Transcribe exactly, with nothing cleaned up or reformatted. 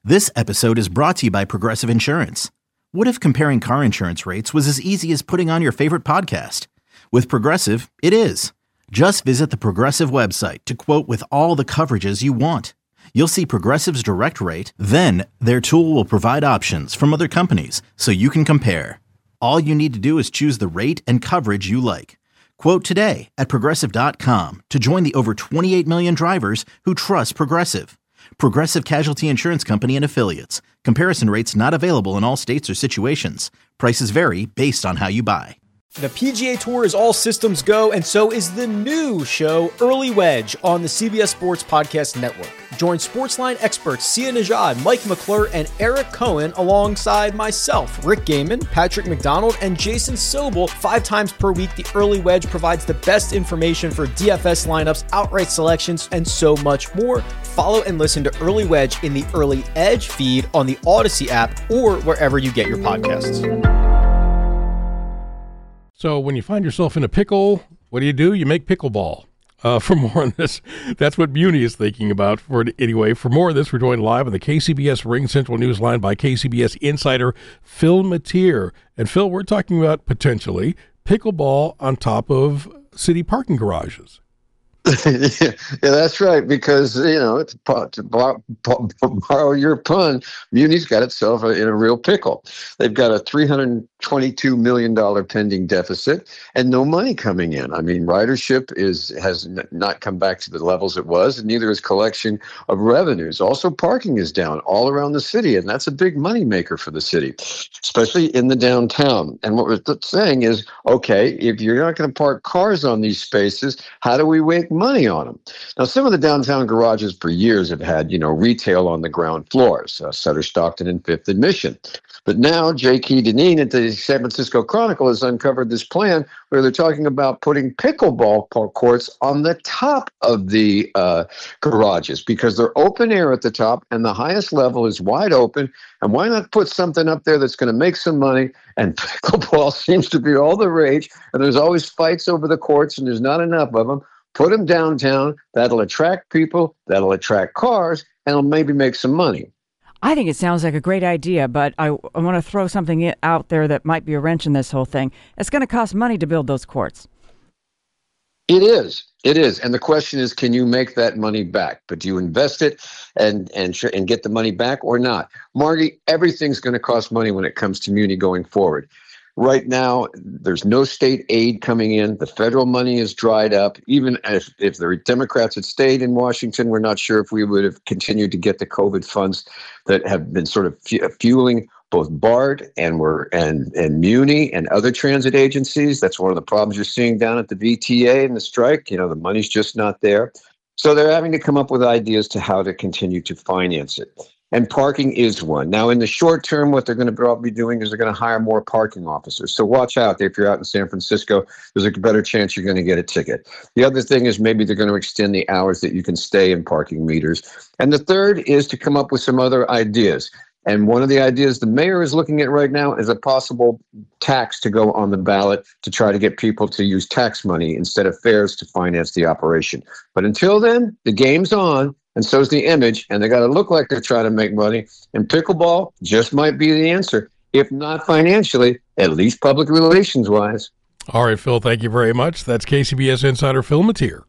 This episode is brought to you by Progressive Insurance. What if comparing car insurance rates was as easy as putting on your favorite podcast? With Progressive, it is. Just visit the Progressive website to quote with all the coverages you want. You'll see Progressive's direct rate, then their tool will provide options from other companies so you can compare. All you need to do is choose the rate and coverage you like. Quote today at progressive dot com to join the over twenty-eight million drivers who trust Progressive. Progressive Casualty Insurance Company and Affiliates. Comparison rates not available in all states or situations. Prices vary based on how you buy. The P G A Tour is all systems go, and so is the new show, Early Wedge, on the C B S Sports Podcast Network. Join Sportsline experts Sia Nejad, Mike McClure, and Eric Cohen alongside myself, Rick Gaiman, Patrick McDonald, and Jason Sobel. Five times per week, the Early Wedge provides the best information for D F S lineups, outright selections, and so much more. Follow and listen to Early Wedge in the Early Edge feed on the Odyssey app or wherever you get your podcasts. So when you find yourself in a pickle, what do you do? You make pickleball. Uh, for more on this, that's what Muni is thinking about. For anyway, for more of this, we're joined live on the K C B S Ring Central Newsline by K C B S insider Phil Matier. And Phil, we're talking about potentially pickleball on top of city parking garages. yeah, yeah, that's right. Because you know, it's, to borrow, borrow your pun, Muni's got itself in a real pickle. They've got a three hundred twenty-two million dollars pending deficit and no money coming in. I mean, ridership is has n- not come back to the levels it was, and neither is collection of revenues. Also, parking is down all around the city, and that's a big money maker for the city, especially in the downtown. And what we're saying is, okay, if you're not going to park cars on these spaces, how do we make money on them? Now, some of the downtown garages for years have had, you know, retail on the ground floors, uh, Sutter Stockton and Fifth and Mission. But now J K. Deneen at the San Francisco Chronicle has uncovered this plan where they're talking about putting pickleball courts on the top of the uh, garages because they're open air at the top and the highest level is wide open. And why not put something up there that's going to make some money? And pickleball seems to be all the rage. And there's always fights over the courts and there's not enough of them. Put them downtown. That'll attract people. That'll attract cars. And it'll maybe make some money. I think it sounds like a great idea, but I, I want to throw something out there that might be a wrench in this whole thing. It's going to cost money to build those courts. It is. It is. And the question is, can you make that money back? But do you invest it and and and get the money back or not? Margie, everything's going to cost money when it comes to Muni going forward. Right now, there's no state aid coming in. The federal money is dried up. Even if, if the Democrats had stayed in Washington, we're not sure if we would have continued to get the COVID funds that have been sort of fueling both BART and we're and and Muni and other transit agencies. That's one of the problems you're seeing down at the V T A and the strike. You know, the money's just not there. So they're having to come up with ideas to how to continue to finance it. And parking is one. Now, in the short term, what they're going to probably be doing is they're going to hire more parking officers. So watch out. If you're out in San Francisco, there's a better chance you're going to get a ticket. The other thing is maybe they're going to extend the hours that you can stay in parking meters. And the third is to come up with some other ideas. And one of the ideas the mayor is looking at right now is a possible tax to go on the ballot to try to get people to use tax money instead of fares to finance the operation. But until then, the game's on. And so's the image, and they got to look like they're trying to make money. And pickleball just might be the answer, if not financially, at least public relations wise. All right, Phil, thank you very much. That's K C B S insider Phil Matier.